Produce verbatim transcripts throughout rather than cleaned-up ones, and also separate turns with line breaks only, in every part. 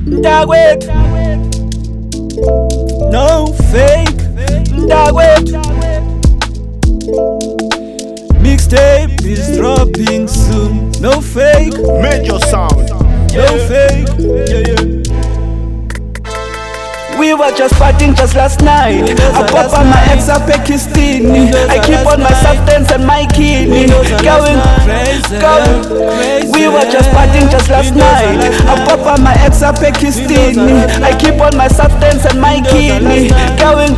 Mntakwethu, no fake, mntakwethu. Mixtape is dropping soon, no fake,
Major sound,
no fake, yeah, yeah. We were just partying just last night. I pop on my ex up a kistini. I keep on my substance and my kidney. Going, going. We were just partying just last night. I pop on my ex up a kistini. I keep on my substance and my kidney. Going,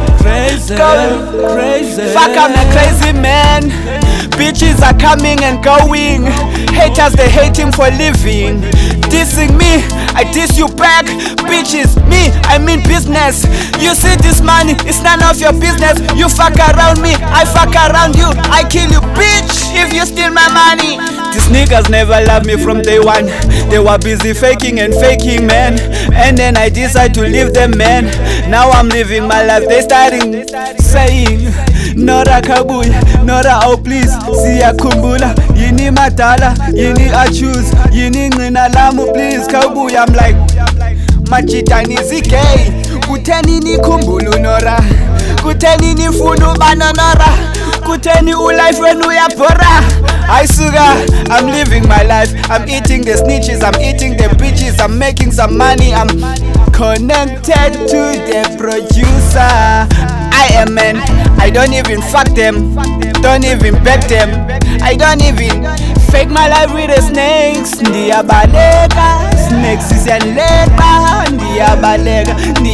going. Fuck, I'm a crazy man. Bitches are coming and going. Haters, they hate him for living. Dissing me, I diss you back. Bitches, me, I mean business. You see this money, it's none of your business. You fuck around me, I fuck around you. I kill you, bitch, if you steal my money. These niggas never loved me from day one. They were busy faking and faking, man. And then I decide to leave them, man. Now I'm living my life. They starting saying Nora Kabuy, Nora oh please, siyakhumbula yini madala, yini I choose, yini ngina lamu please Kabuy. I'm like Machitani zigay, kutheni nikhumbulu Nora, kutheni nifuna ubana Nora, kutheni ulife wenu uyabhora. I sugar, I'm living my life. I'm eating the snitches, I'm eating the bitches, I'm making some money, I'm connected to the producer. I am man, I don't even fuck them, don't even beg them, I don't even fake my life with the snakes. Ndiyabaleka, snakes isiyanileka. Ndiyabaleka,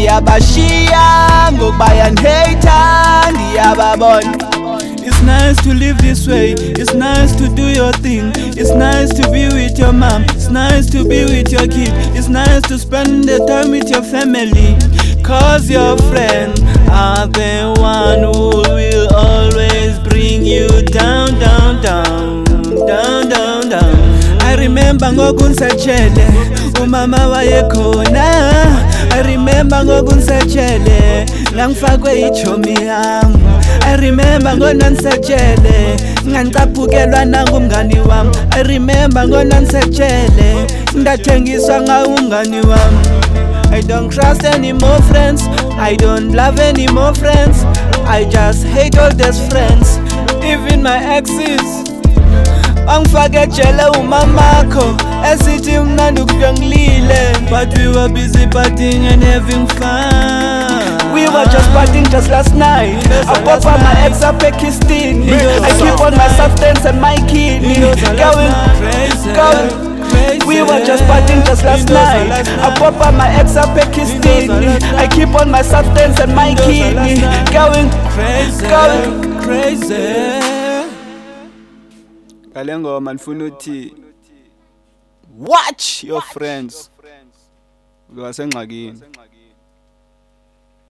ndiyabashiya ngokuba yanihate, ndiyababona. It's nice to live this way, it's nice to do your thing. It's nice to be with your mom, it's nice to be with your kid. It's nice to spend the time with your family. Cause your friends are the one who will always bring you down, down, down, down, down, down. I remember ngokunsejele, umama wayekhona. I remember ngokunsejele, ngangifakwe ichomi yami. I remember ngonansejele, ngancaphukelwa nangumngani wami. I remember ngonansejele, ndathengiswa ngawumngani wami. I don't trust any more friends, I don't love any more friends. I just hate all these friends, even my exes. Angifake ejele umamakho, esithi mnandi ukufengilile. But we were busy partying and having fun. We were just partying just last night. I pop on my ex up a kistini. I keep on my substance and my kidney. Going, going. We were just partying just last night. I pop on my ex up a kistini. I keep on my substance and my kidney. Going, going, crazy. Kalengo manfunuti. Watch your friends. Wasengxakini.